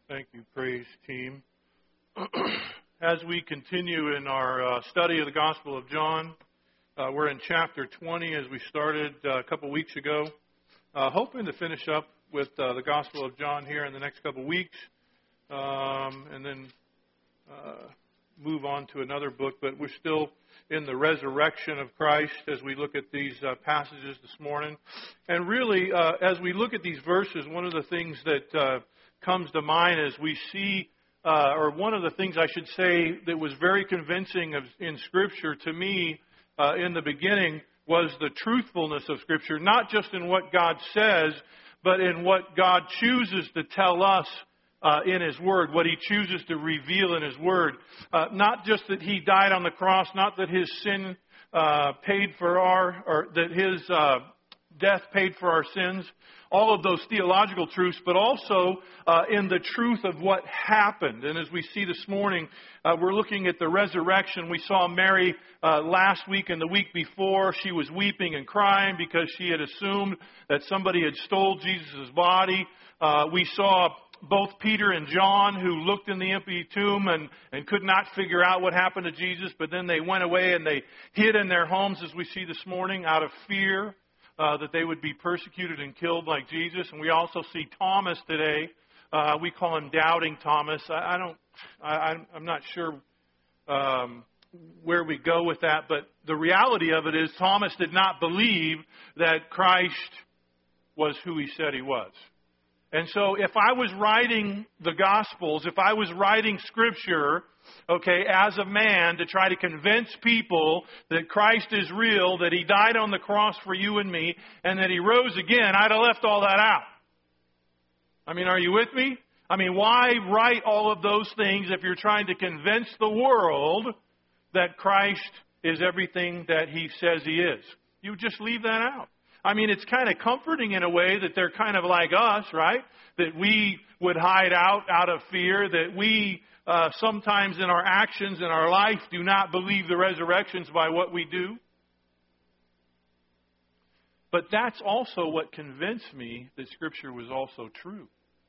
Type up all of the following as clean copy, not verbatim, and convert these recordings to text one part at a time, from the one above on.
Thank you, praise team. As we continue in our study of the Gospel of John, we're in chapter 20 as we started a couple weeks ago, hoping to finish up with the Gospel of John here in the next couple weeks, and then move on to another book. But we're still in the resurrection of Christ as we look at these passages this morning. And really, as we look at these verses, one of the things that comes to mind as we see, or one of the things I should say that was very convincing in Scripture to me in the beginning was the truthfulness of Scripture, not just in what God says, but in what God chooses to tell us in His Word, what He chooses to reveal in His Word. Not just that He died on the cross, not that His sin paid for or that His death paid for our sins, all of those theological truths, but also in the truth of what happened. And as we see this morning, we're looking at the resurrection. We saw Mary last week and the week before. She was weeping and crying because she had assumed that somebody had stole Jesus' body. We saw both Peter and John who looked in the empty tomb and could not figure out what happened to Jesus, but then they went away and they hid in their homes, as we see this morning, out of fear that they would be persecuted and killed like Jesus. And we also see Thomas today. We call him Doubting Thomas. I'm not sure where we go with that, but the reality of it is Thomas did not believe that Christ was who he said he was. And so if I was writing the Gospels, if I was writing Scripture, okay, as a man to try to convince people that Christ is real, that He died on the cross for you and me, and that He rose again, I'd have left all that out. I mean, are you with me? I mean, why write all of those things if you're trying to convince the world that Christ is everything that He says He is? You just leave that out. I mean, it's kind of comforting in a way that they're kind of like us, right? That we would hide out of fear, that we sometimes in our actions in our life do not believe the resurrections by what we do. But that's also what convinced me that Scripture was also true.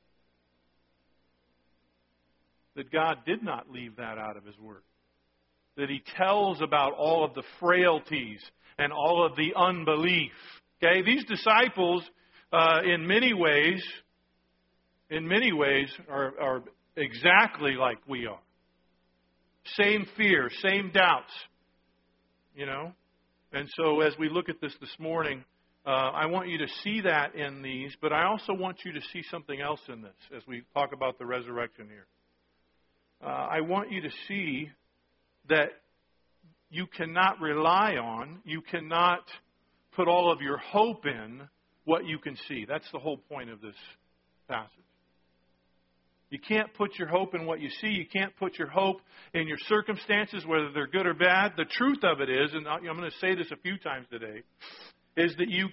That God did not leave that out of His Word. That He tells about all of the frailties and all of the unbelief. Okay, these disciples, in many ways, are exactly like we are. Same fear, same doubts, you know. And so, as we look at this morning, I want you to see that in these, but I also want you to see something else in this as we talk about the resurrection here. I want you to see that you cannot rely on, you cannot put all of your hope in what you can see. That's the whole point of this passage. You can't put your hope in what you see. You can't put your hope in your circumstances, whether they're good or bad. The truth of it is, and I'm going to say this a few times today, is that you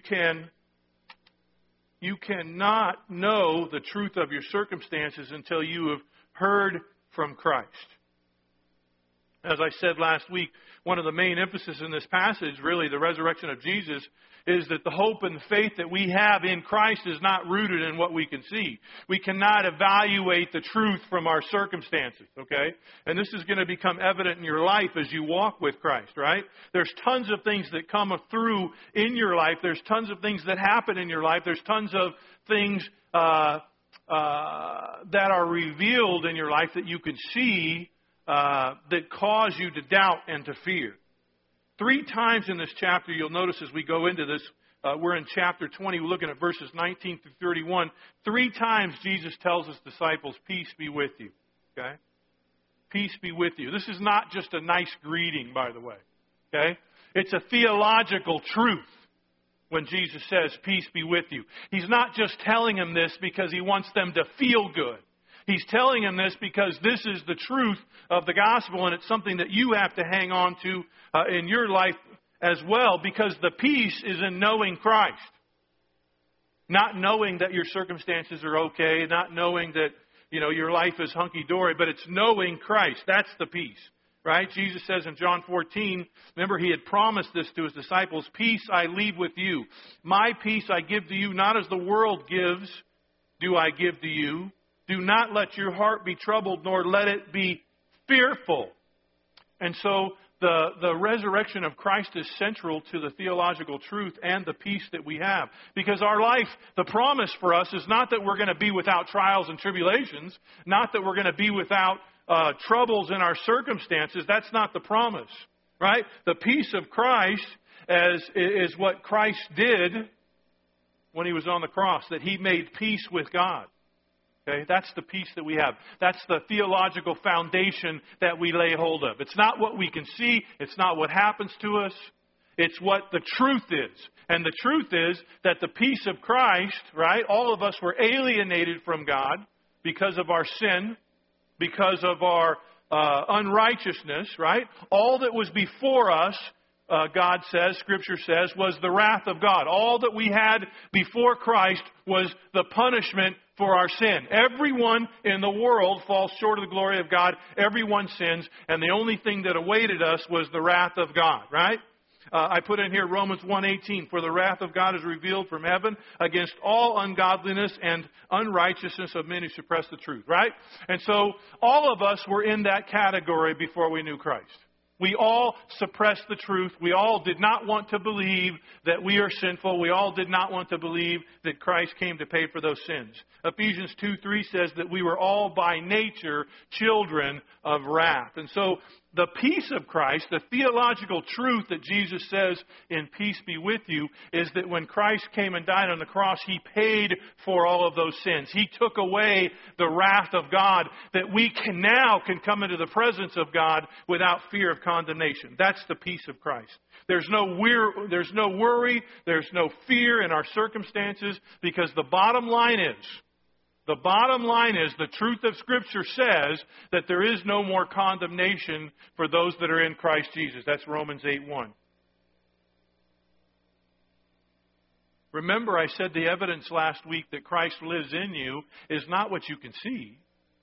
cannot know the truth of your circumstances until you have heard from Christ. As I said last week, one of the main emphasis in this passage, really the resurrection of Jesus, is that the hope and faith that we have in Christ is not rooted in what we can see. We cannot evaluate the truth from our circumstances, okay? And this is going to become evident in your life as you walk with Christ, right? There's tons of things that come through in your life. There's tons of things that happen in your life. There's tons of things that are revealed in your life that you can see that cause you to doubt and to fear. 3 times in this chapter, you'll notice as we go into this, we're in chapter 20, we're looking at verses 19 through 31. 3 times Jesus tells His disciples, peace be with you. Okay? Peace be with you. This is not just a nice greeting, by the way. Okay? It's a theological truth when Jesus says, peace be with you. He's not just telling them this because He wants them to feel good. He's telling them this because this is the truth of the gospel, and it's something that you have to hang on to in your life as well, because the peace is in knowing Christ. Not knowing that your circumstances are okay, not knowing that, you know, your life is hunky-dory, but it's knowing Christ. That's the peace, right? Jesus says in John 14, remember He had promised this to His disciples, peace I leave with you. My peace I give to you, not as the world gives, do I give to you. Do not let your heart be troubled, nor let it be fearful. And so the resurrection of Christ is central to the theological truth and the peace that we have. Because our life, the promise for us is not that we're going to be without trials and tribulations, not that we're going to be without troubles in our circumstances. That's not the promise, right? The peace of Christ is what Christ did when He was on the cross, that He made peace with God. Okay, that's the peace that we have. That's the theological foundation that we lay hold of. It's not what we can see. It's not what happens to us. It's what the truth is. And the truth is that the peace of Christ, right, all of us were alienated from God because of our sin, because of our unrighteousness, right? All that was before us, God says, Scripture says, was the wrath of God. All that we had before Christ was the punishment for our sin. Everyone in the world falls short of the glory of God. Everyone sins. And the only thing that awaited us was the wrath of God, right? I put in here Romans 1:18, for the wrath of God is revealed from heaven against all ungodliness and unrighteousness of men who suppress the truth, right? And so all of us were in that category before we knew Christ. We all suppressed the truth. We all did not want to believe that we are sinful. We all did not want to believe that Christ came to pay for those sins. Ephesians 2:3 says that we were all by nature children of wrath. And so the peace of Christ, the theological truth that Jesus says in peace be with you, is that when Christ came and died on the cross, He paid for all of those sins. He took away the wrath of God, that we can come into the presence of God without fear of condemnation. That's the peace of Christ. There's no worry, there's no fear in our circumstances, because the bottom line is, the truth of Scripture says that there is no more condemnation for those that are in Christ Jesus. That's Romans 8:1. Remember, I said the evidence last week that Christ lives in you is not what you can see.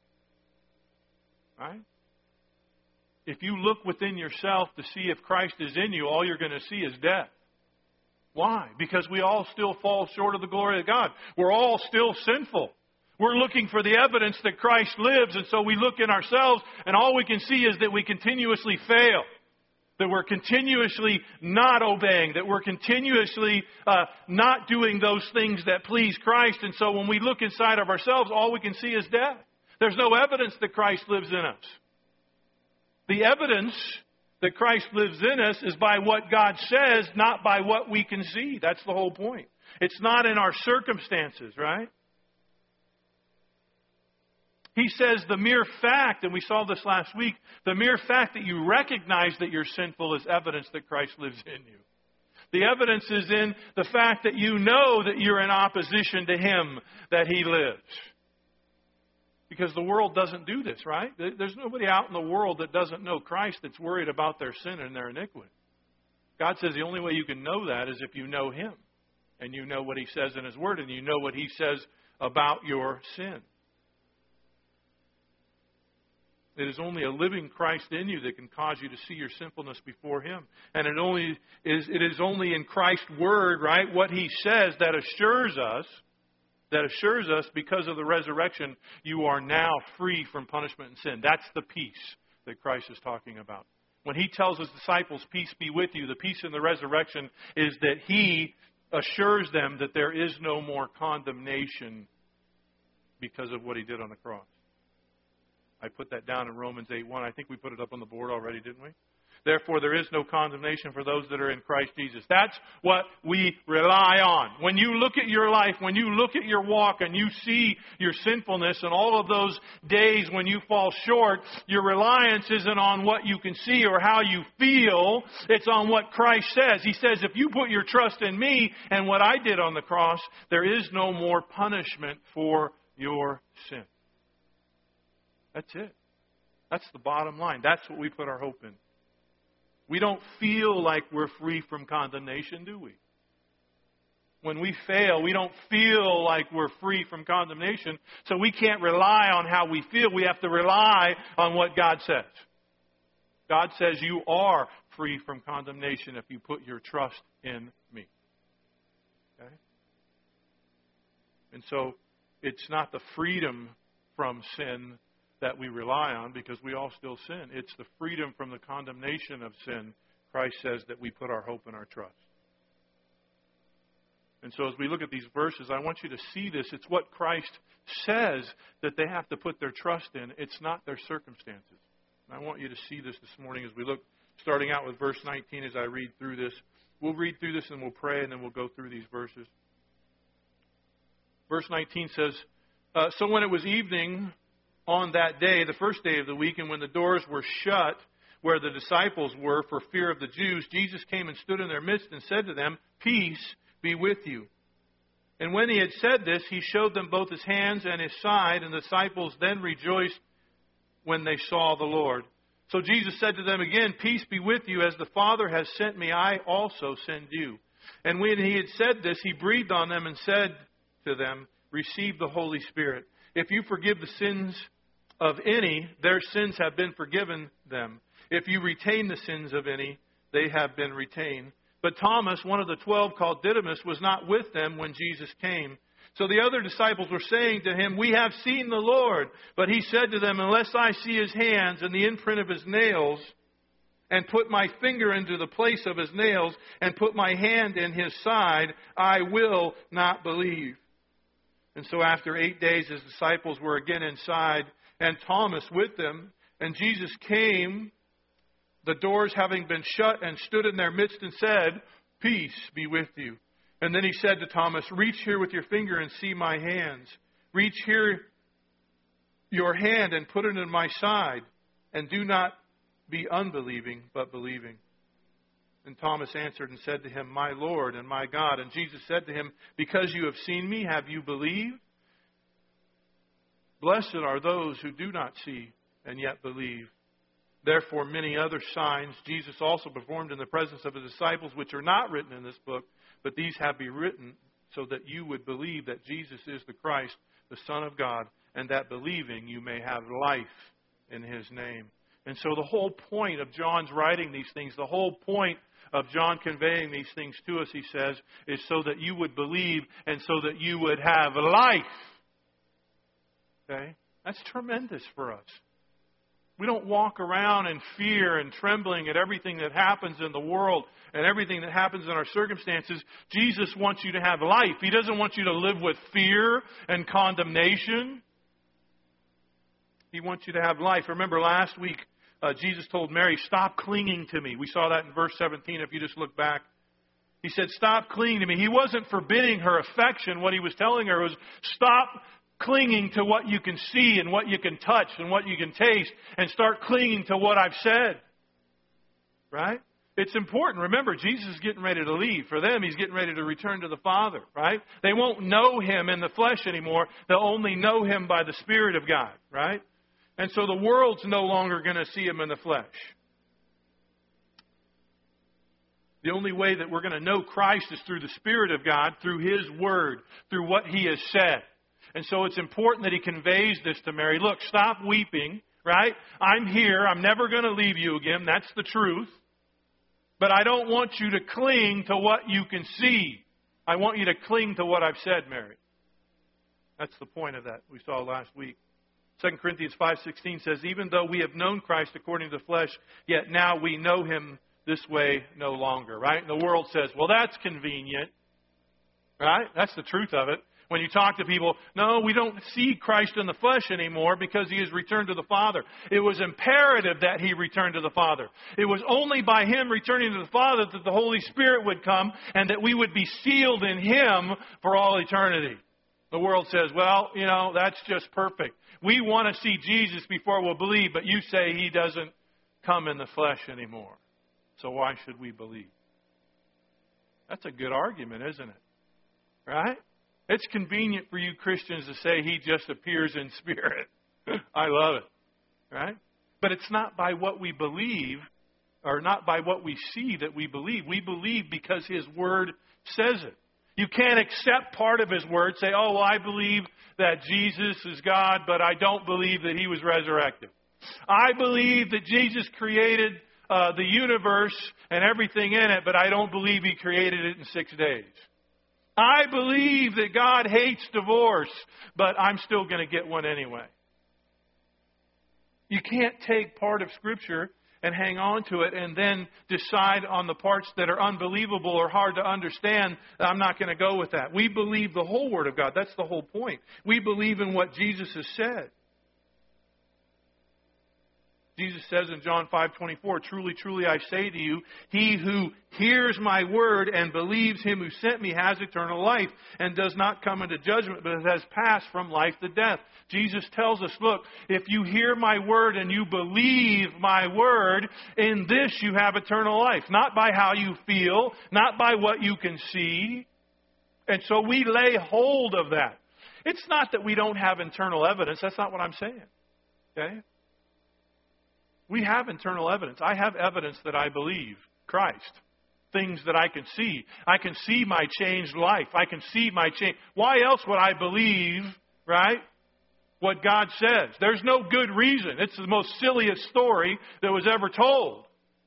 Right? If you look within yourself to see if Christ is in you, all you're going to see is death. Why? Because we all still fall short of the glory of God. We're all still sinful. We're looking for the evidence that Christ lives, and so we look in ourselves, and all we can see is that we continuously fail, that we're continuously not obeying, that we're continuously not doing those things that please Christ. And so when we look inside of ourselves, all we can see is death. There's no evidence that Christ lives in us. The evidence that Christ lives in us is by what God says, not by what we can see. That's the whole point. It's not in our circumstances, right? He says the mere fact, and we saw this last week, the mere fact that you recognize that you're sinful is evidence that Christ lives in you. The evidence is in the fact that you know that you're in opposition to Him, that He lives. Because the world doesn't do this, right? There's nobody out in the world that doesn't know Christ that's worried about their sin and their iniquity. God says the only way you can know that is if you know Him, and you know what He says in His Word, and you know what He says about your sin. It is only a living Christ in you that can cause you to see your sinfulness before Him. And it is only in Christ's Word, right, what He says that assures us because of the resurrection, you are now free from punishment and sin. That's the peace that Christ is talking about. When He tells His disciples, peace be with you, the peace in the resurrection is that He assures them that there is no more condemnation because of what He did on the cross. I put that down in Romans 8:1. I think we put it up on the board already, didn't we? Therefore, there is no condemnation for those that are in Christ Jesus. That's what we rely on. When you look at your life, when you look at your walk and you see your sinfulness and all of those days when you fall short, your reliance isn't on what you can see or how you feel. It's on what Christ says. He says, if you put your trust in me and what I did on the cross, there is no more punishment for your sin. That's it. That's the bottom line. That's what we put our hope in. We don't feel like we're free from condemnation, do we? When we fail, we don't feel like we're free from condemnation, so we can't rely on how we feel. We have to rely on what God says. God says you are free from condemnation if you put your trust in me. Okay? And so it's not the freedom from sin that we rely on, because we all still sin. It's the freedom from the condemnation of sin, Christ says, that we put our hope and our trust. And so as we look at these verses, I want you to see this. It's what Christ says that they have to put their trust in. It's not their circumstances. And I want you to see this morning as we look, starting out with verse 19 as I read through this. We'll read through this and we'll pray, and then we'll go through these verses. Verse 19 says, So when it was evening on that day, the first day of the week, and when the doors were shut where the disciples were for fear of the Jews, Jesus came and stood in their midst and said to them, Peace be with you. And when he had said this, he showed them both his hands and his side, and the disciples then rejoiced when they saw the Lord. So Jesus said to them again, Peace be with you. As the Father has sent me, I also send you. And when he had said this, he breathed on them and said to them, Receive the Holy Spirit. If you forgive the sins of any, their sins have been forgiven them. If you retain the sins of any, they have been retained. But Thomas, one of the 12 called Didymus, was not with them when Jesus came. So the other disciples were saying to him, We have seen the Lord. But he said to them, Unless I see his hands and the imprint of his nails, and put my finger into the place of his nails, and put my hand in his side, I will not believe. And so after 8 days, his disciples were again inside, and Thomas with them. And Jesus came, the doors having been shut, and stood in their midst and said, Peace be with you. And then he said to Thomas, Reach here with your finger and see my hands. Reach here your hand and put it in my side. And do not be unbelieving, but believing. And Thomas answered and said to him, My Lord and my God. And Jesus said to him, Because you have seen me, have you believed? Blessed are those who do not see and yet believe. Therefore, many other signs Jesus also performed in the presence of his disciples, which are not written in this book, but these have been written so that you would believe that Jesus is the Christ, the Son of God, and that believing you may have life in his name. And so the whole point of John's writing these things, the whole point of John conveying these things to us, he says, is so that you would believe and so that you would have life. Okay? That's tremendous for us. We don't walk around in fear and trembling at everything that happens in the world and everything that happens in our circumstances. Jesus wants you to have life. He doesn't want you to live with fear and condemnation. He wants you to have life. Remember last week, Jesus told Mary, Stop clinging to me. We saw that in verse 17 if you just look back. He said, Stop clinging to me. He wasn't forbidding her affection. What he was telling her was, stop clinging to what you can see and what you can touch and what you can taste, and start clinging to what I've said. Right? It's important. Remember, Jesus is getting ready to leave. For them, he's getting ready to return to the Father. Right? They won't know him in the flesh anymore. They'll only know him by the Spirit of God. Right? And so the world's no longer going to see him in the flesh. The only way that we're going to know Christ is through the Spirit of God, through his word, through what he has said. And so it's important that he conveys this to Mary. Look, stop weeping, right? I'm here. I'm never going to leave you again. That's the truth. But I don't want you to cling to what you can see. I want you to cling to what I've said, Mary. That's the point of that we saw last week. 2 Corinthians 5:16 says, Even though we have known Christ according to the flesh, yet now we know him this way no longer, right? And the world says, well, that's convenient, right? That's the truth of it. When you talk to people, no, we don't see Christ in the flesh anymore because he has returned to the Father. It was imperative that he return to the Father. It was only by him returning to the Father that the Holy Spirit would come and that we would be sealed in him for all eternity. The world says, well, that's just perfect. We want to see Jesus before we'll believe, but you say he doesn't come in the flesh anymore. So why should we believe? That's a good argument, isn't it? Right? It's convenient for you Christians to say he just appears in spirit. I love it. Right? But it's not by what we believe or not by what we see that we believe. We believe because his word says it. You can't accept part of his word, say, oh, well, I believe that Jesus is God, but I don't believe that he was resurrected. I believe that Jesus created the universe and everything in it, but I don't believe he created it in 6 days. I believe that God hates divorce, but I'm still going to get one anyway. You can't take part of Scripture and hang on to it and then decide on the parts that are unbelievable or hard to understand, I'm not going to go with that. We believe the whole Word of God. That's the whole point. We believe in what Jesus has said. Jesus says in John 5:24, "Truly, truly, I say to you, he who hears my word and believes him who sent me has eternal life and does not come into judgment, but has passed from life to death." Jesus tells us, look, if you hear my word and you believe my word, in this you have eternal life. Not by how you feel, not by what you can see. And so we lay hold of that. It's not that we don't have internal evidence. That's not what I'm saying. Okay? We have internal evidence. I have evidence that I believe Christ. Things that I can see. I can see my changed life. I can see my change. Why else would I believe, right, what God says? There's no good reason. It's the most silliest story that was ever told.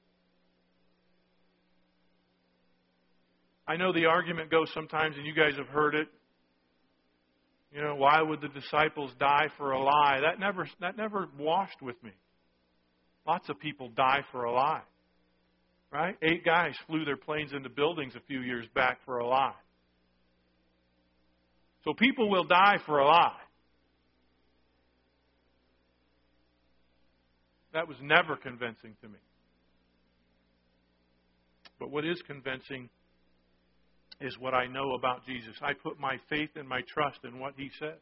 I know the argument goes sometimes, and you guys have heard it. You know, why would the disciples die for a lie? That never washed with me. Lots of people die for a lie. Right? 8 guys flew their planes into buildings a few years back for a lie. So people will die for a lie. That was never convincing to me. But what is convincing is what I know about Jesus. I put my faith and my trust in what He said.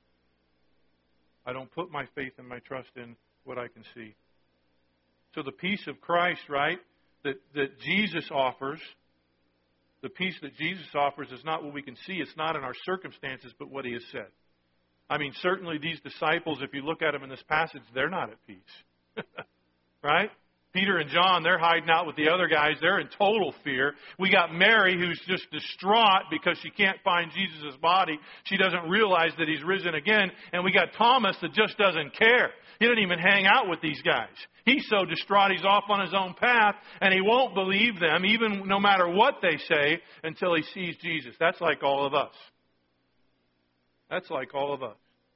I don't put my faith and my trust in what I can see. So the peace of Christ, right, that Jesus offers, the peace that Jesus offers is not what we can see. It's not in our circumstances, but what He has said. I mean, certainly these disciples, if you look at them in this passage, they're not at peace. Right? Peter and John, they're hiding out with the other guys. They're in total fear. We got Mary, who's just distraught because she can't find Jesus' body. She doesn't realize that He's risen again. And we got Thomas that just doesn't care. He doesn't even hang out with these guys. He's so distraught he's off on his own path, and he won't believe them, even no matter what they say, until he sees Jesus. That's like all of us. That's like all of us.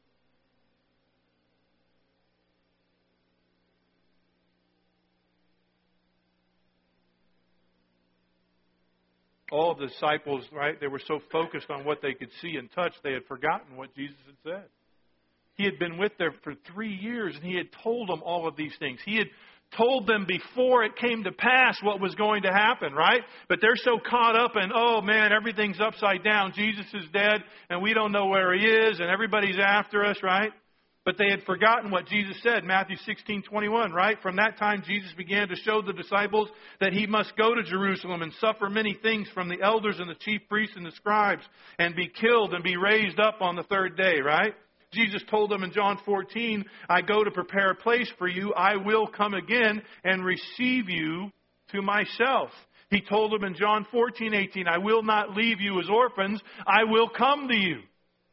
All of the disciples, right, they were so focused on what they could see and touch, they had forgotten what Jesus had said. He had been with them for 3 years, and He had told them all of these things. He had told them before it came to pass what was going to happen, right? But they're so caught up in, oh man, everything's upside down. Jesus is dead, and we don't know where He is, and everybody's after us, right? But they had forgotten what Jesus said, Matthew 16:21, right? From that time, Jesus began to show the disciples that He must go to Jerusalem and suffer many things from the elders and the chief priests and the scribes and be killed and be raised up on the 3rd day, right? Jesus told them in John 14, I go to prepare a place for you. I will come again and receive you to myself. He told them in John 14:18, I will not leave you as orphans. I will come to you.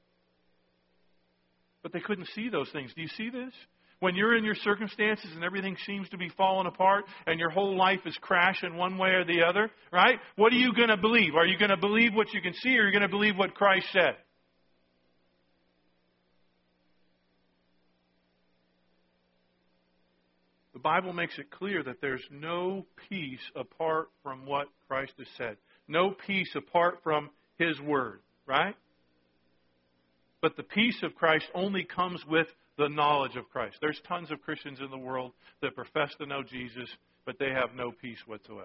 But they couldn't see those things. Do you see this? When you're in your circumstances and everything seems to be falling apart and your whole life is crashing one way or the other, right? What are you going to believe? Are you going to believe what you can see, or are you going to believe what Christ said? The Bible makes it clear that there's no peace apart from what Christ has said. No peace apart from His Word, right? But the peace of Christ only comes with the knowledge of Christ. There's tons of Christians in the world that profess to know Jesus, but they have no peace whatsoever.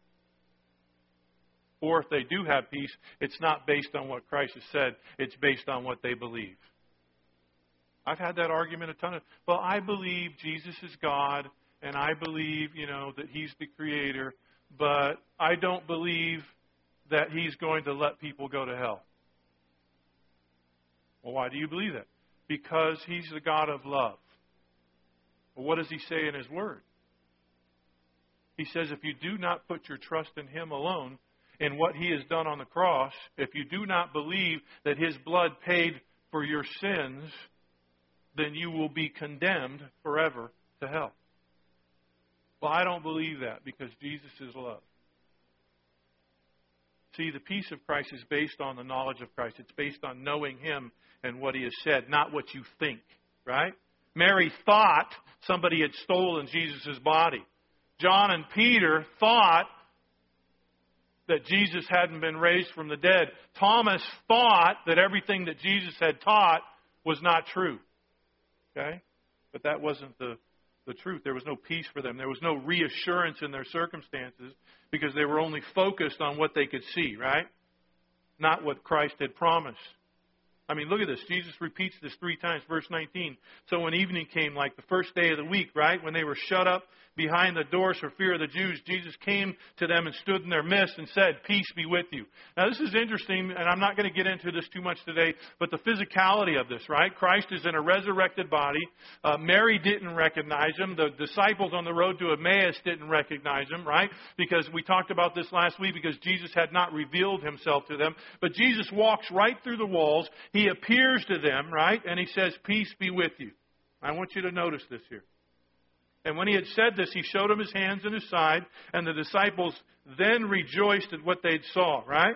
Or if they do have peace, it's not based on what Christ has said. It's based on what they believe. I've had that argument a ton of. Well, I believe Jesus is God, and I believe, that He's the Creator, but I don't believe that He's going to let people go to hell. Well, why do you believe that? Because He's the God of love. Well, what does He say in His Word? He says, if you do not put your trust in Him alone, in what He has done on the cross, if you do not believe that His blood paid for your sins, then you will be condemned forever to hell. Well, I don't believe that because Jesus is love. See, the peace of Christ is based on the knowledge of Christ. It's based on knowing Him and what He has said, not what you think, right? Mary thought somebody had stolen Jesus' body. John and Peter thought that Jesus hadn't been raised from the dead. Thomas thought that everything that Jesus had taught was not true. Okay? But that wasn't the truth. There was no peace for them. There was no reassurance in their circumstances because they were only focused on what they could see, right? Not what Christ had promised. I mean, look at this. Jesus repeats this 3 times. Verse 19. So when evening came, like the first day of the week, right, when they were shut up behind the doors for fear of the Jews, Jesus came to them and stood in their midst and said, "Peace be with you." Now, this is interesting, and I'm not going to get into this too much today, but the physicality of this, right? Christ is in a resurrected body. Mary didn't recognize him. The disciples on the road to Emmaus didn't recognize him, right? Because we talked about this last week because Jesus had not revealed himself to them. But Jesus walks right through the walls. He appears to them, right? And he says, "Peace be with you." I want you to notice this here. And when he had said this, he showed them his hands and his side, and the disciples then rejoiced at what they'd saw, right?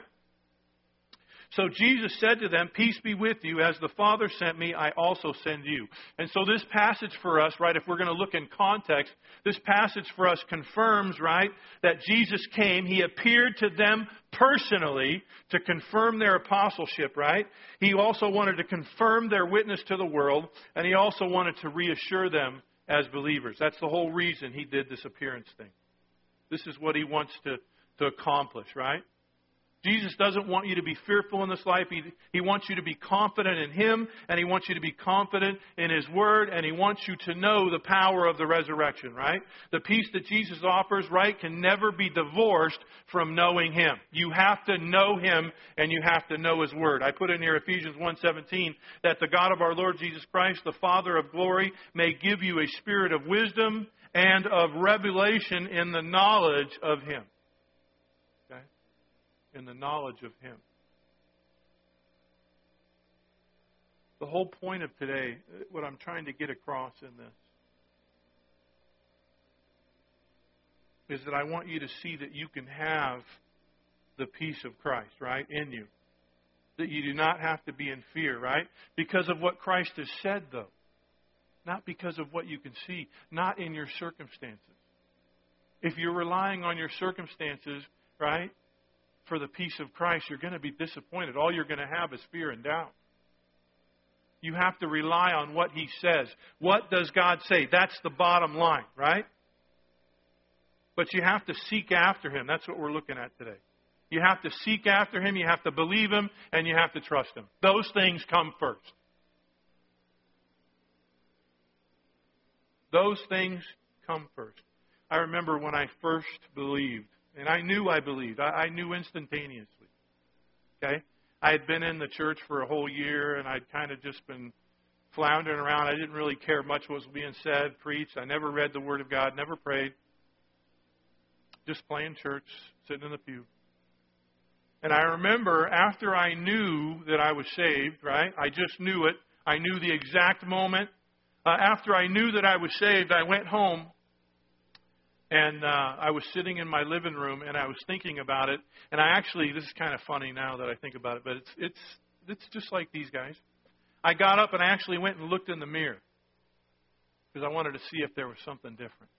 So Jesus said to them, "Peace be with you. As the Father sent me, I also send you." And so this passage for us, right, if we're going to look in context, this passage for us confirms, right, that Jesus came. He appeared to them personally to confirm their apostleship, right? He also wanted to confirm their witness to the world, and he also wanted to reassure them as believers. That's the whole reason he did this appearance thing. This is what he wants to accomplish, right? Jesus doesn't want you to be fearful in this life. He wants you to be confident in him, and he wants you to be confident in his word, and he wants you to know the power of the resurrection, right? The peace that Jesus offers, right, can never be divorced from knowing him. You have to know him, and you have to know his word. I put in here Ephesians 1:17, that the God of our Lord Jesus Christ, the Father of glory, may give you a spirit of wisdom and of revelation in the knowledge of him. In the knowledge of him. The whole point of today, what I'm trying to get across in this, is that I want you to see that you can have the peace of Christ, right, in you. That you do not have to be in fear, right? Because of what Christ has said, though. Not because of what you can see. Not in your circumstances. If you're relying on your circumstances, right, for the peace of Christ, you're going to be disappointed. All you're going to have is fear and doubt. You have to rely on what he says. What does God say? That's the bottom line, right? But you have to seek after him. That's what we're looking at today. You have to seek after him, you have to believe him, and you have to trust him. Those things come first. Those things come first. I remember when I first believed. And I knew I believed. I knew instantaneously. Okay? I had been in the church for a whole year, and I'd kind of just been floundering around. I didn't really care much what was being said, preached. I never read the Word of God, never prayed. Just playing church, sitting in the pew. And I remember after I knew that I was saved, right? I just knew it. I knew the exact moment. After I knew that I was saved, I went home. And I was sitting in my living room, and I was thinking about it. And I actually, this is kind of funny now that I think about it, but it's just like these guys. I got up and I actually went and looked in the mirror because I wanted to see if there was something different.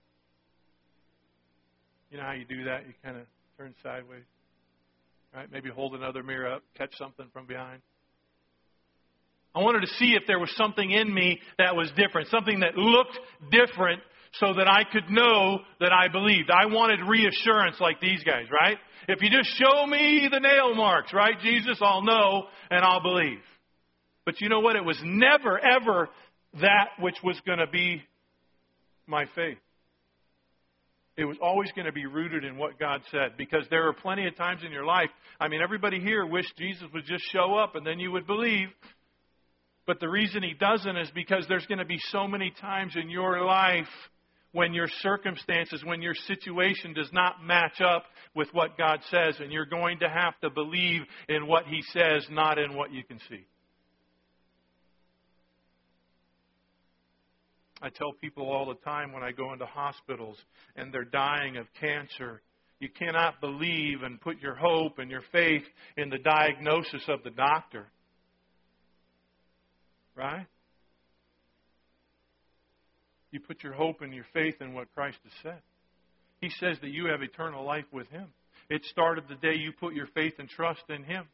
You know how you do that? You kind of turn sideways, right? Maybe hold another mirror up, catch something from behind. I wanted to see if there was something in me that was different, something that looked different, so that I could know that I believed. I wanted reassurance like these guys, right? If you just show me the nail marks, right, Jesus, I'll know and I'll believe. But you know what? It was never, ever that which was going to be my faith. It was always going to be rooted in what God said. Because there are plenty of times in your life, I mean, everybody here wished Jesus would just show up and then you would believe. But the reason he doesn't is because there's going to be so many times in your life when your circumstances, when your situation does not match up with what God says, and you're going to have to believe in what he says, not in what you can see. I tell people all the time when I go into hospitals and they're dying of cancer, you cannot believe and put your hope and your faith in the diagnosis of the doctor. Right? You put your hope and your faith in what Christ has said. He says that you have eternal life with Him. It started the day you put your faith and trust in Him.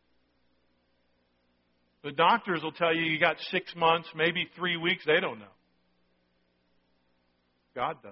The doctors will tell you you got 6 months, maybe 3 weeks. They don't know. God does.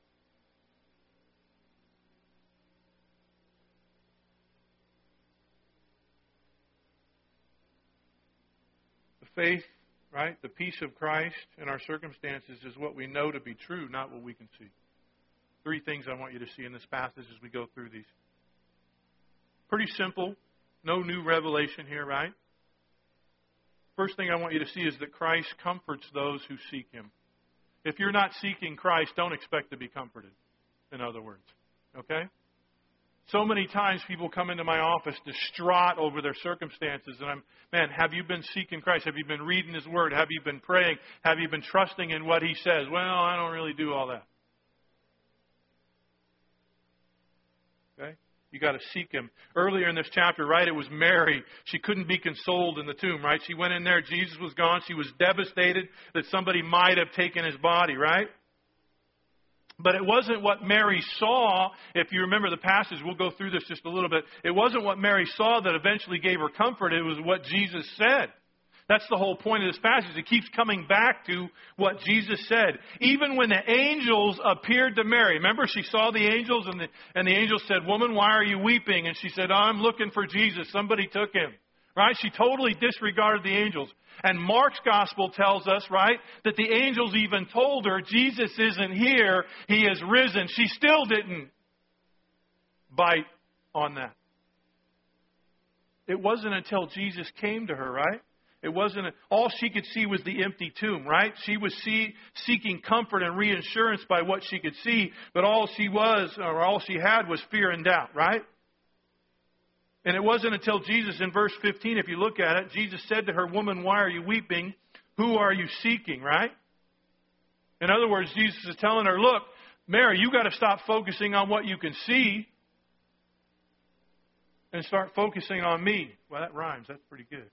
The faith, right, the peace of Christ in our circumstances is what we know to be true, not what we can see. 3 things I want you to see in this passage as we go through these. Pretty simple. No new revelation here, right? First thing I want you to see is that Christ comforts those who seek Him. If you're not seeking Christ, don't expect to be comforted, in other words. Okay? So many times people come into my office distraught over their circumstances. And have you been seeking Christ? Have you been reading His Word? Have you been praying? Have you been trusting in what He says? Well, I don't really do all that. Okay? You got to seek Him. Earlier in this chapter, right, it was Mary. She couldn't be consoled in the tomb, right? She went in there. Jesus was gone. She was devastated that somebody might have taken His body, right? But it wasn't what Mary saw. If you remember the passage, we'll go through this just a little bit. It wasn't what Mary saw that eventually gave her comfort. It was what Jesus said. That's the whole point of this passage. It keeps coming back to what Jesus said. Even when the angels appeared to Mary. Remember, she saw the angels and the angels said, "Woman, why are you weeping?" And she said, "I'm looking for Jesus. Somebody took Him." Right? She totally disregarded the angels. And Mark's gospel tells us, right, that the angels even told her, "Jesus isn't here. He has risen." She still didn't bite on that. It wasn't until Jesus came to her, right? It wasn't, all she could see was the empty tomb, right? She was seeking comfort and reassurance by what she could see, but all she had was fear and doubt, right? And it wasn't until Jesus, in verse 15, if you look at it, Jesus said to her, "Woman, why are you weeping? Who are you seeking?" Right? In other words, Jesus is telling her, "Look, Mary, you got to stop focusing on what you can see and start focusing on me." Well, that rhymes. That's pretty good.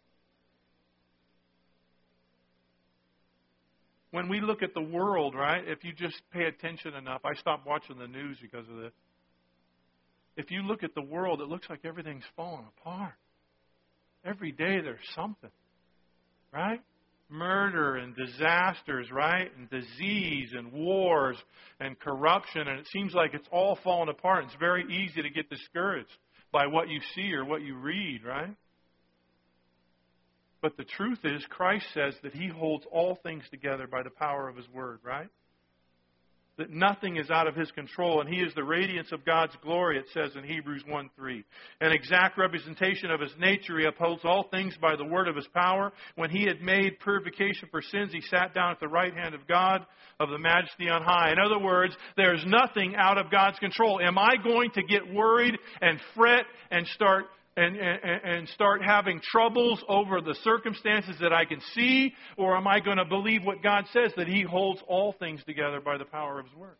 When we look at the world, right, if you just pay attention enough, I stopped watching the news because of this. If you look at the world, it looks like everything's falling apart. Every day there's something, right? Murder and disasters, right? And disease and wars and corruption. And it seems like it's all falling apart. It's very easy to get discouraged by what you see or what you read, right? But the truth is, Christ says that He holds all things together by the power of His Word, right? That nothing is out of His control, and He is the radiance of God's glory, it says in Hebrews 1:3. An exact representation of His nature, He upholds all things by the word of His power. When He had made purification for sins, He sat down at the right hand of God, of the Majesty on high. In other words, there's nothing out of God's control. Am I going to get worried and fret and start having troubles over the circumstances that I can see? Or am I going to believe what God says, that He holds all things together by the power of His Word?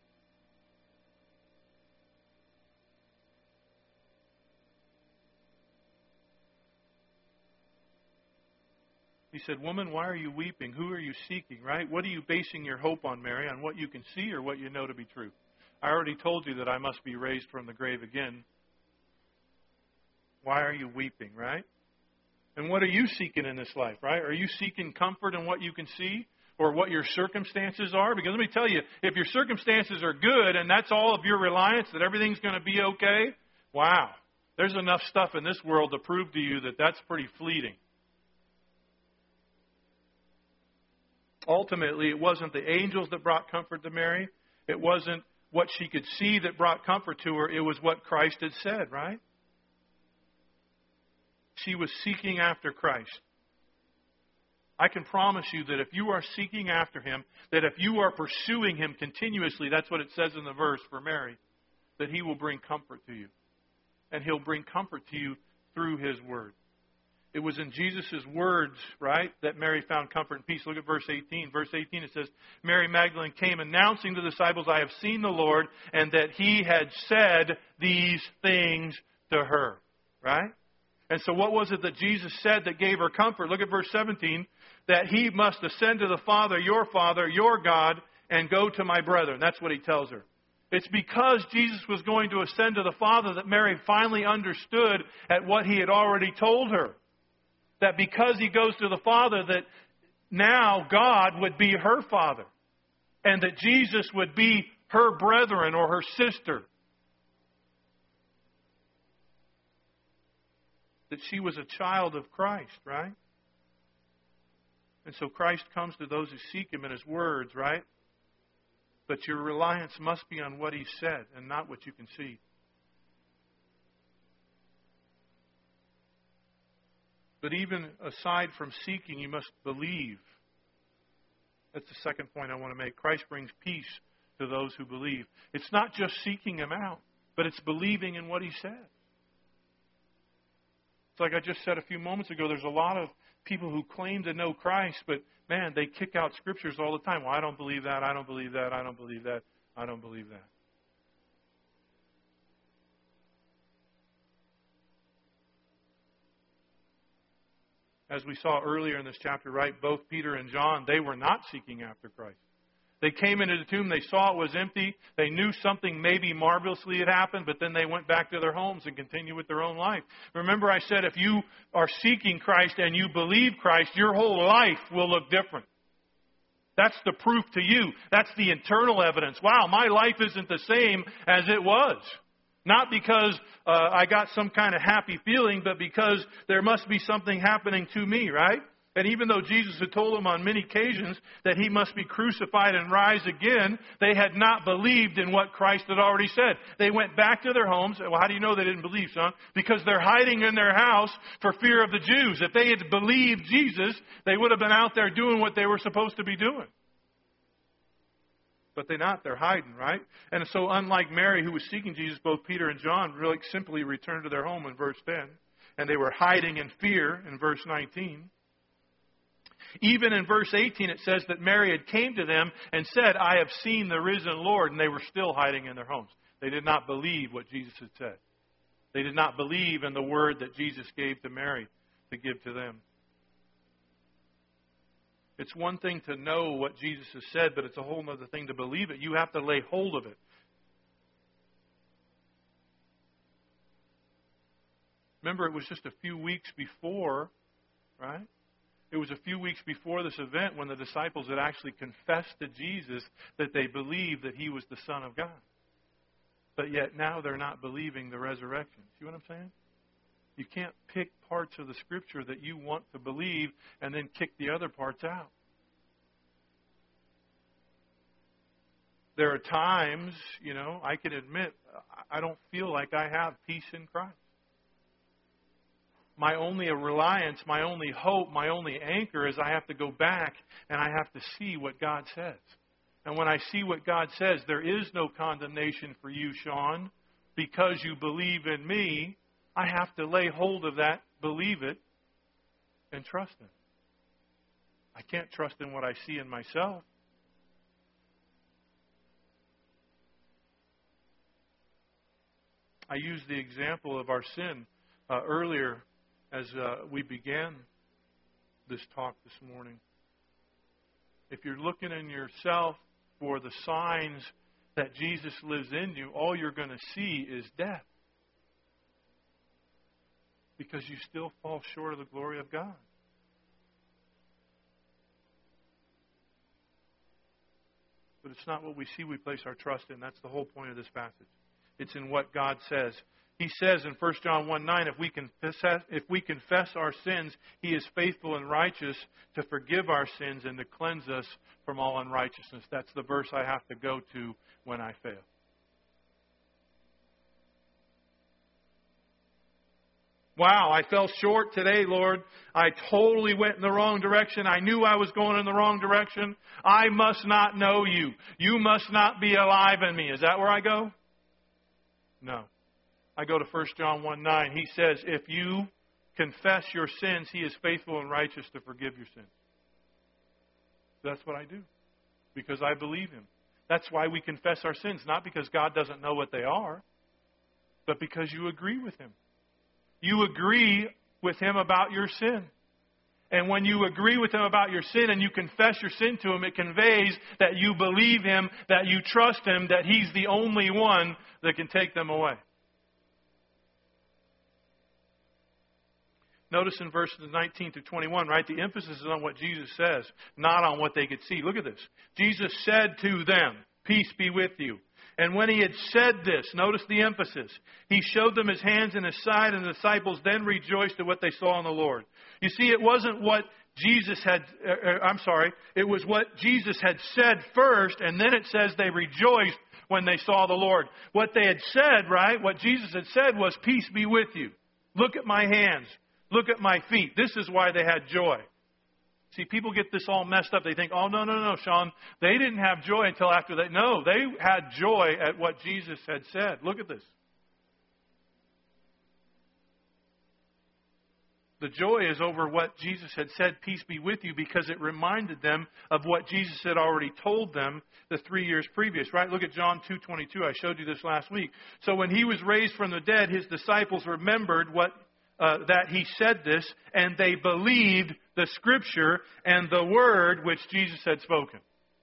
He said, "Woman, why are you weeping? Who are you seeking?" Right? What are you basing your hope on, Mary? On what you can see or what you know to be true? I already told you that I must be raised from the grave again. Why are you weeping, right? And what are you seeking in this life, right? Are you seeking comfort in what you can see or what your circumstances are? Because let me tell you, if your circumstances are good and that's all of your reliance, that everything's going to be okay, wow, there's enough stuff in this world to prove to you that that's pretty fleeting. Ultimately, it wasn't the angels that brought comfort to Mary. It wasn't what she could see that brought comfort to her. It was what Christ had said, right? She was seeking after Christ. I can promise you that if you are seeking after Him, that if you are pursuing Him continuously, that's what it says in the verse for Mary, that He will bring comfort to you. And He'll bring comfort to you through His Word. It was in Jesus' words, right, that Mary found comfort and peace. Look at verse 18. Verse 18, it says, Mary Magdalene came announcing to the disciples, "I have seen the Lord," and that He had said these things to her. Right? And so what was it that Jesus said that gave her comfort? Look at verse 17. That He must ascend to the Father, your God, and go to my brethren. That's what he tells her. It's because Jesus was going to ascend to the Father that Mary finally understood at what he had already told her. That because he goes to the Father, that now God would be her Father. And that Jesus would be her brethren or her sister. That she was a child of Christ, right? And so Christ comes to those who seek Him in His words, right? But your reliance must be on what He said and not what you can see. But even aside from seeking, you must believe. That's the second point I want to make. Christ brings peace to those who believe. It's not just seeking Him out, but it's believing in what He says. It's like I just said a few moments ago, there's a lot of people who claim to know Christ, but man, they kick out scriptures all the time. Well, I don't believe that, I don't believe that, I don't believe that, I don't believe that. As we saw earlier in this chapter, right, both Peter and John, they were not seeking after Christ. They came into the tomb, they saw it was empty, they knew something maybe marvelously had happened, but then they went back to their homes and continued with their own life. Remember I said if you are seeking Christ and you believe Christ, your whole life will look different. That's the proof to you. That's the internal evidence. Wow, my life isn't the same as it was. Not because I got some kind of happy feeling, but because there must be something happening to me, right? And even though Jesus had told them on many occasions that He must be crucified and rise again, they had not believed in what Christ had already said. They went back to their homes. Well, how do you know they didn't believe, son? Because they're hiding in their house for fear of the Jews. If they had believed Jesus, they would have been out there doing what they were supposed to be doing. But they're not. They're hiding, right? And so unlike Mary, who was seeking Jesus, both Peter and John really simply returned to their home in verse 10. And they were hiding in fear in verse 19. Even in verse 18, it says that Mary had came to them and said, I have seen the risen Lord. And they were still hiding in their homes. They did not believe what Jesus had said. They did not believe in the word that Jesus gave to Mary to give to them. It's one thing to know what Jesus has said, but it's a whole other thing to believe it. You have to lay hold of it. Remember, it was just a few weeks before, right? It was a few weeks before this event when the disciples had actually confessed to Jesus that they believed that He was the Son of God. But yet now they're not believing the resurrection. See what I'm saying? You can't pick parts of the Scripture that you want to believe and then kick the other parts out. There are times, I can admit, I don't feel like I have peace in Christ. My only reliance, my only hope, my only anchor is I have to go back and I have to see what God says. And when I see what God says, there is no condemnation for you, Sean, because you believe in me. I have to lay hold of that, believe it, and trust Him. I can't trust in what I see in myself. I used the example of our sin earlier as we began this talk this morning. If you're looking in yourself for the signs that Jesus lives in you, all you're going to see is death. Because you still fall short of the glory of God. But it's not what we see we place our trust in. That's the whole point of this passage. It's in what God says. He says in 1 John 1:9, if we confess our sins, He is faithful and righteous to forgive our sins and to cleanse us from all unrighteousness. That's the verse I have to go to when I fail. Wow, I fell short today, Lord. I totally went in the wrong direction. I knew I was going in the wrong direction. I must not know You. You must not be alive in me. Is that where I go? No. I go to 1 John 1:9. He says, if you confess your sins, He is faithful and righteous to forgive your sins. That's what I do. Because I believe Him. That's why we confess our sins. Not because God doesn't know what they are, but because you agree with Him. You agree with Him about your sin. And when you agree with Him about your sin and you confess your sin to Him, it conveys that you believe Him, that you trust Him, that He's the only one that can take them away. Notice in verses 19 to 21, right? The emphasis is on what Jesus says, not on what they could see. Look at this. Jesus said to them, "Peace be with you." And when He had said this, notice the emphasis. He showed them His hands and His side, and the disciples then rejoiced at what they saw in the Lord. You see, it wasn't what Jesus had, it was what Jesus had said first, and then it says they rejoiced when they saw the Lord. What they had said, right, what Jesus had said was, "Peace be with you. Look at my hands. Look at my feet." This is why they had joy. See, people get this all messed up. They think, oh, no, Sean, they didn't have joy until after that. No, they had joy at what Jesus had said. Look at this. The joy is over what Jesus had said, "Peace be with you," because it reminded them of what Jesus had already told them the 3 years previous, right? Look at John 2:22. I showed you this last week. So when He was raised from the dead, His disciples remembered that He said this, and they believed the Scripture and the word which Jesus had spoken.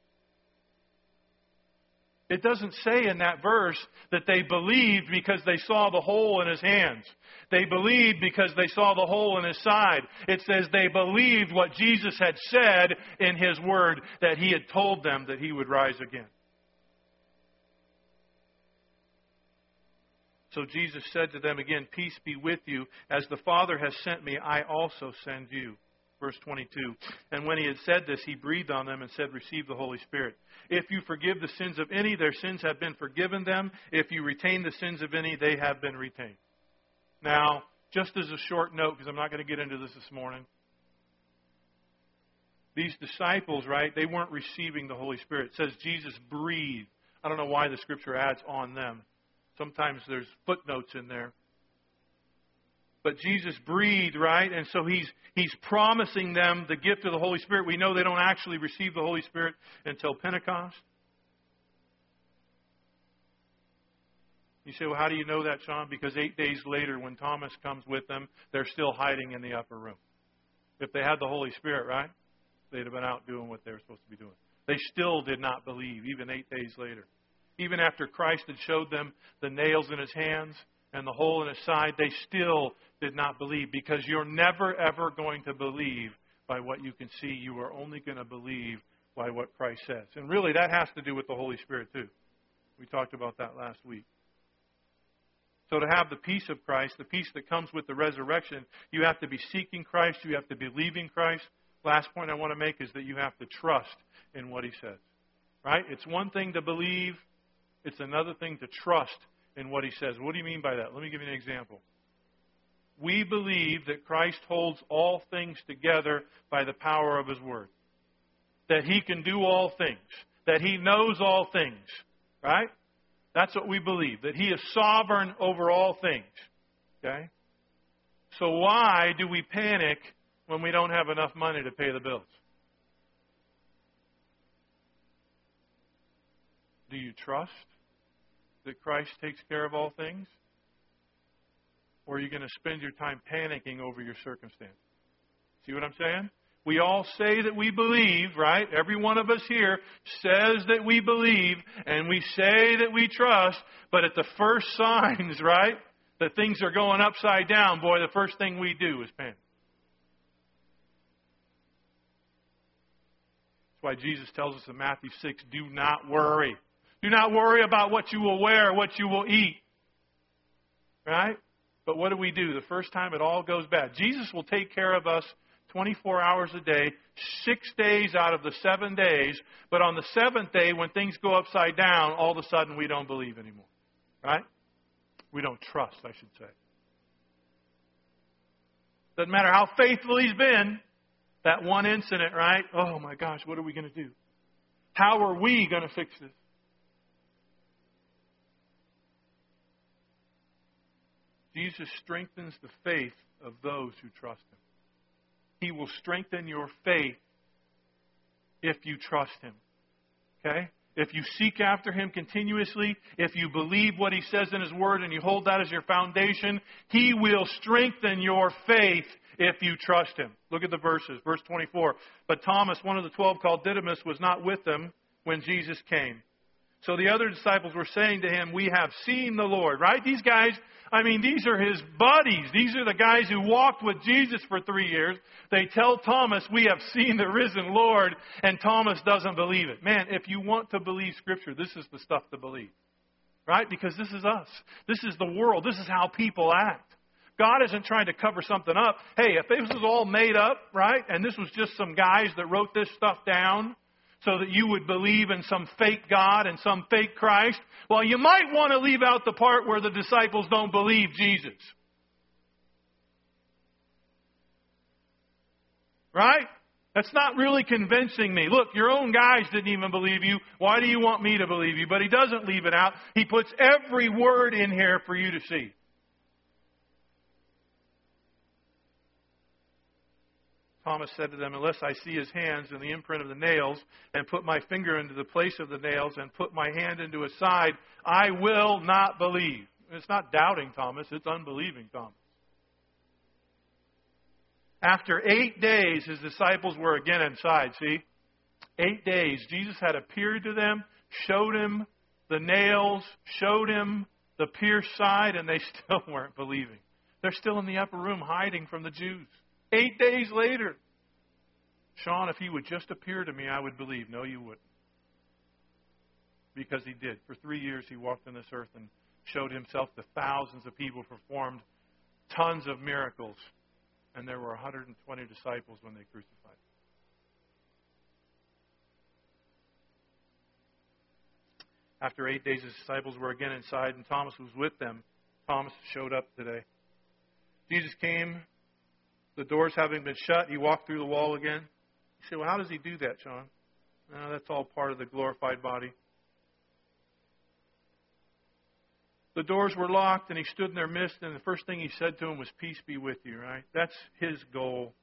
It doesn't say in that verse that they believed because they saw the hole in His hands. They believed because they saw the hole in His side. It says they believed what Jesus had said in His word, that He had told them that He would rise again. So Jesus said to them again, "Peace be with you. As the Father has sent me, I also send you." Verse 22. And when He had said this, He breathed on them and said, "Receive the Holy Spirit. If you forgive the sins of any, their sins have been forgiven them. If you retain the sins of any, they have been retained." Now, just as a short note, because I'm not going to get into this morning. These disciples, right, they weren't receiving the Holy Spirit. It says Jesus breathed. I don't know why the Scripture adds "on them." Sometimes there's footnotes in there. But Jesus breathed, right? And so He's promising them the gift of the Holy Spirit. We know they don't actually receive the Holy Spirit until Pentecost. You say, well, how do you know that, Sean? Because 8 days later, when Thomas comes with them, they're still hiding in the upper room. If they had the Holy Spirit, right, they'd have been out doing what they were supposed to be doing. They still did not believe, even 8 days later. Even after Christ had showed them the nails in His hands and the hole in His side, they still did not believe, because you're never, ever going to believe by what you can see. You are only going to believe by what Christ says. And really, that has to do with the Holy Spirit, too. We talked about that last week. So to have the peace of Christ, the peace that comes with the resurrection, you have to be seeking Christ. You have to be believing Christ. Last point I want to make is that you have to trust in what He says. Right? It's one thing to believe. It's another thing to trust in what He says. What do you mean by that? Let me give you an example. We believe that Christ holds all things together by the power of His Word. That He can do all things. That He knows all things. Right? That's what we believe. That He is sovereign over all things. Okay? So why do we panic when we don't have enough money to pay the bills? Do you trust that Christ takes care of all things? Or are you going to spend your time panicking over your circumstance? See what I'm saying? We all say that we believe, right? Every one of us here says that we believe, and we say that we trust, but at the first signs, right, that things are going upside down, boy, the first thing we do is panic. That's why Jesus tells us in Matthew 6, do not worry. Do not worry about what you will wear, what you will eat. Right? But what do? The first time it all goes bad. Jesus will take care of us 24 hours a day, 6 days out of the 7 days. But on the seventh day, when things go upside down, all of a sudden we don't believe anymore. Right? We don't trust, I should say. Doesn't matter how faithful He's been. That one incident, right? Oh my gosh, what are we going to do? How are we going to fix this? Jesus strengthens the faith of those who trust Him. He will strengthen your faith if you trust Him. Okay? if you seek after Him continuously, if you believe what He says in His Word and you hold that as your foundation, He will strengthen your faith if you trust Him. Look at the verses. Verse 24. But Thomas, one of the 12 called Didymus, was not with them when Jesus came. So the other disciples were saying to Him, we have seen the Lord. Right? These guys, these are His buddies. These are the guys who walked with Jesus for 3 years. They tell Thomas, we have seen the risen Lord, and Thomas doesn't believe it. Man, if you want to believe Scripture, this is the stuff to believe. Right? Because this is us. This is the world. This is how people act. God isn't trying to cover something up. Hey, if this was all made up, right, and this was just some guys that wrote this stuff down so that you would believe in some fake God and some fake Christ, well, you might want to leave out the part where the disciples don't believe Jesus. Right? That's not really convincing me. Look, your own guys didn't even believe you. Why do you want me to believe you? But He doesn't leave it out. He puts every word in here for you to see. Thomas said to them, unless I see His hands and the imprint of the nails, and put my finger into the place of the nails, and put my hand into His side, I will not believe. It's not doubting Thomas, it's unbelieving Thomas. After 8 days, His disciples were again inside, see? 8 days. Jesus had appeared to them, showed Him the nails, showed Him the pierced side, and they still weren't believing. They're still in the upper room hiding from the Jews. 8 days later. Sean, if He would just appear to me, I would believe. No, you wouldn't. Because He did. For 3 years He walked on this earth and showed Himself to thousands of people, performed tons of miracles. And there were 120 disciples when they crucified Him. After 8 days, His disciples were again inside, and Thomas was with them. Thomas showed up today. Jesus came. The doors having been shut, He walked through the wall again. You say, well, how does He do that, John? No, that's all part of the glorified body. The doors were locked, and He stood in their midst, and the first thing He said to them was, peace be with you, right? That's His goal.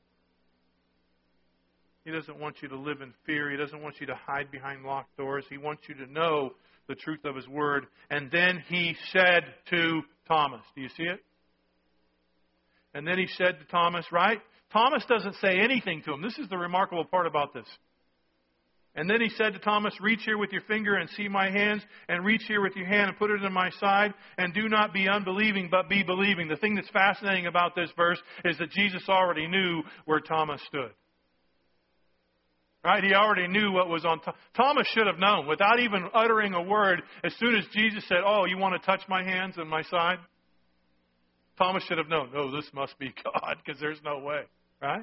He doesn't want you to live in fear. He doesn't want you to hide behind locked doors. He wants you to know the truth of His Word. And then He said to Thomas, do you see it? And then He said to Thomas, right? Thomas doesn't say anything to him. This is the remarkable part about this. And then He said to Thomas, reach here with your finger and see my hands, and reach here with your hand and put it in my side, and do not be unbelieving, but be believing. The thing that's fascinating about this verse is that Jesus already knew where Thomas stood. Right? He already knew what was on Thomas should have known. Without even uttering a word, as soon as Jesus said, oh, you want to touch my hands and my side? Thomas should have known, no, this must be God, because there's no way. Right?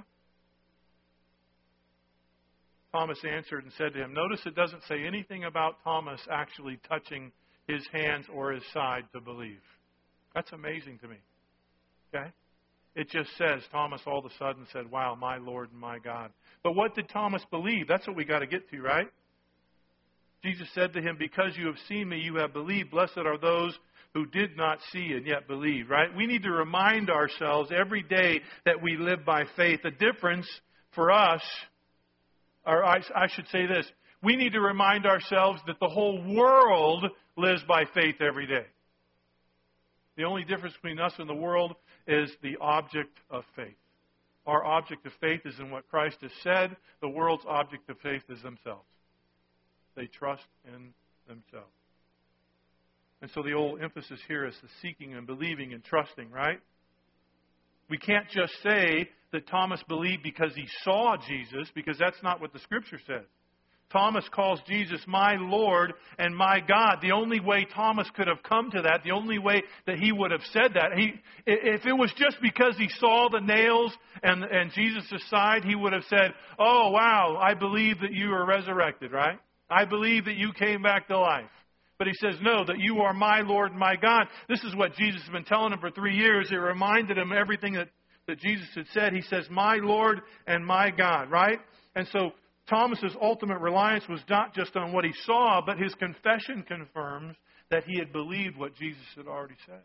Thomas answered and said to Him, notice it doesn't say anything about Thomas actually touching His hands or His side to believe. That's amazing to me. Okay? It just says Thomas all of a sudden said, wow, my Lord and my God. But what did Thomas believe? That's what we got to get to, right? Jesus said to him, because you have seen me, you have believed. Blessed are those who did not see and yet believe, right? We need to remind ourselves every day that we live by faith. The difference for us, or I should say this, we need to remind ourselves that the whole world lives by faith every day. The only difference between us and the world is the object of faith. Our object of faith is in what Christ has said. The world's object of faith is themselves. They trust in themselves. And so the old emphasis here is the seeking and believing and trusting, right? We can't just say that Thomas believed because he saw Jesus, because that's not what the Scripture says. Thomas calls Jesus my Lord and my God. The only way Thomas could have come to that, the only way that he would have said that, if it was just because he saw the nails and Jesus' side, he would have said, oh, wow, I believe that you are resurrected, right? I believe that you came back to life. But he says, no, that you are my Lord and my God. This is what Jesus has been telling him for 3 years. It reminded him everything that Jesus had said. He says, my Lord and my God, right? And so Thomas's ultimate reliance was not just on what he saw, but his confession confirms that he had believed what Jesus had already said.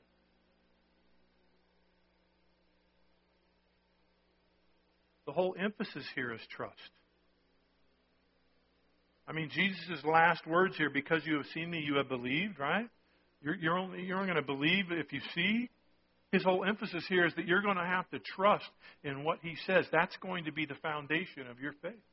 The whole emphasis here is trust. I mean, Jesus' last words here, because you have seen me, you have believed, right? You're only going to believe if you see. His whole emphasis here is that you're going to have to trust in what He says. That's going to be the foundation of your faith.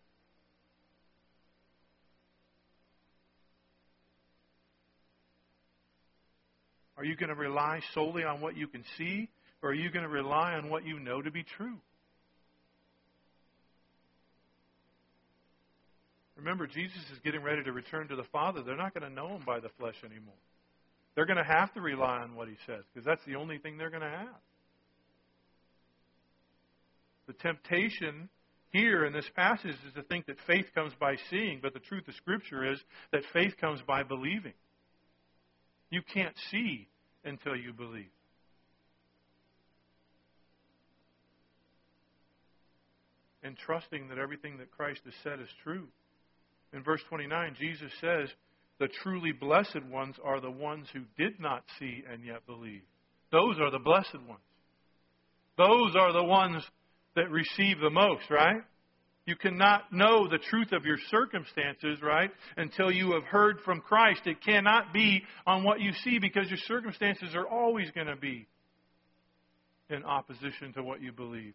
Are you going to rely solely on what you can see, or are you going to rely on what you know to be true? Remember, Jesus is getting ready to return to the Father. They're not going to know Him by the flesh anymore. They're going to have to rely on what He says, because that's the only thing they're going to have. The temptation here in this passage is to think that faith comes by seeing, but the truth of Scripture is that faith comes by believing. You can't see until you believe. And trusting that everything that Christ has said is true. In verse 29, Jesus says, the truly blessed ones are the ones who did not see and yet believe. Those are the blessed ones. Those are the ones that receive the most, right? You cannot know the truth of your circumstances, right, until you have heard from Christ. It cannot be on what you see, because your circumstances are always going to be in opposition to what you believe.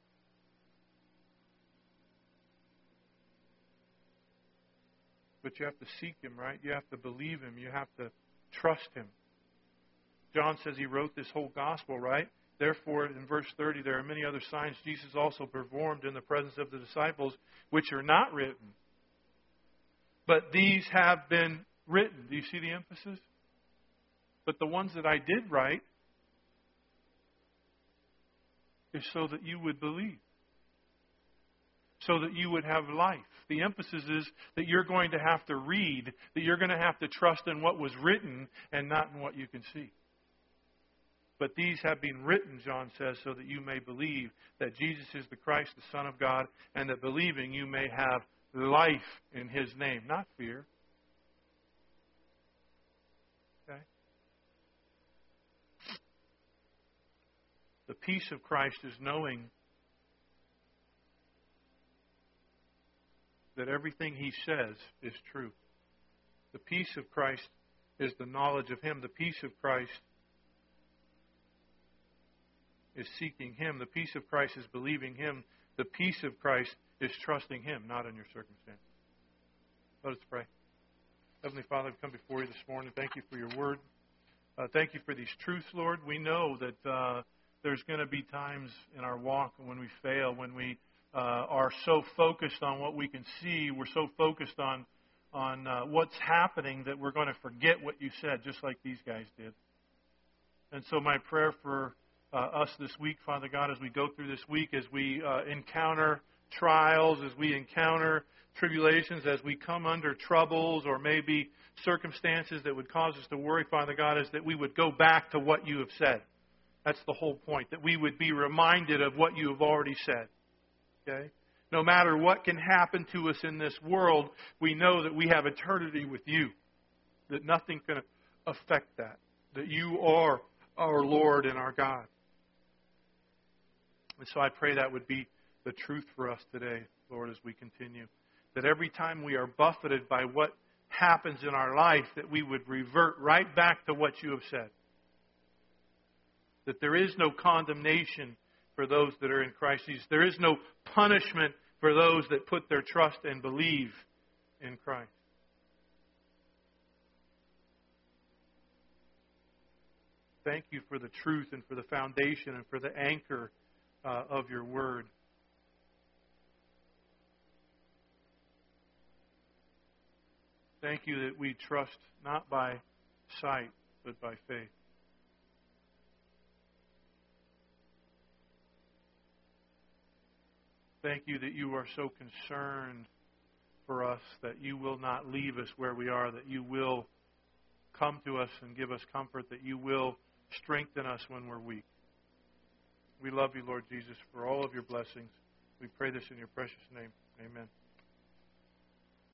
But you have to seek Him, right? You have to believe Him. You have to trust Him. John says he wrote this whole gospel, right? Therefore, in verse 30, there are many other signs Jesus also performed in the presence of the disciples, which are not written. But these have been written. Do you see the emphasis? But the ones that I did write is so that you would believe. So that you would have life. The emphasis is that you're going to have to read, that you're going to have to trust in what was written and not in what you can see. But these have been written, John says, so that you may believe that Jesus is the Christ, the Son of God, and that believing you may have life in His name, not fear. Okay? The peace of Christ is knowing that everything He says is true. The peace of Christ is the knowledge of Him. The peace of Christ is seeking Him. The peace of Christ is believing Him. The peace of Christ is trusting Him, not in your circumstances. Let us pray. Heavenly Father, we come before You this morning. Thank You for Your word. Thank You for these truths, Lord. We know that there's going to be times in our walk when we fail, when we are so focused on what we can see, we're so focused on what's happening that we're going to forget what You said, just like these guys did. And so my prayer for us this week, Father God, as we go through this week, as we encounter trials, as we encounter tribulations, as we come under troubles or maybe circumstances that would cause us to worry, Father God, is that we would go back to what You have said. That's the whole point, that we would be reminded of what You have already said. Okay? No matter what can happen to us in this world, we know that we have eternity with You, that nothing can affect that, that You are our Lord and our God. And so I pray that would be the truth for us today, Lord, as we continue. That every time we are buffeted by what happens in our life, that we would revert right back to what You have said. That there is no condemnation for those that are in Christ Jesus. There is no punishment for those that put their trust and believe in Christ. Thank You for the truth and for the foundation and for the anchor of Your word. Thank You that we trust not by sight, but by faith. Thank You that You are so concerned for us, that You will not leave us where we are, that You will come to us and give us comfort, that You will strengthen us when we're weak. We love You, Lord Jesus, for all of Your blessings. We pray this in Your precious name. Amen.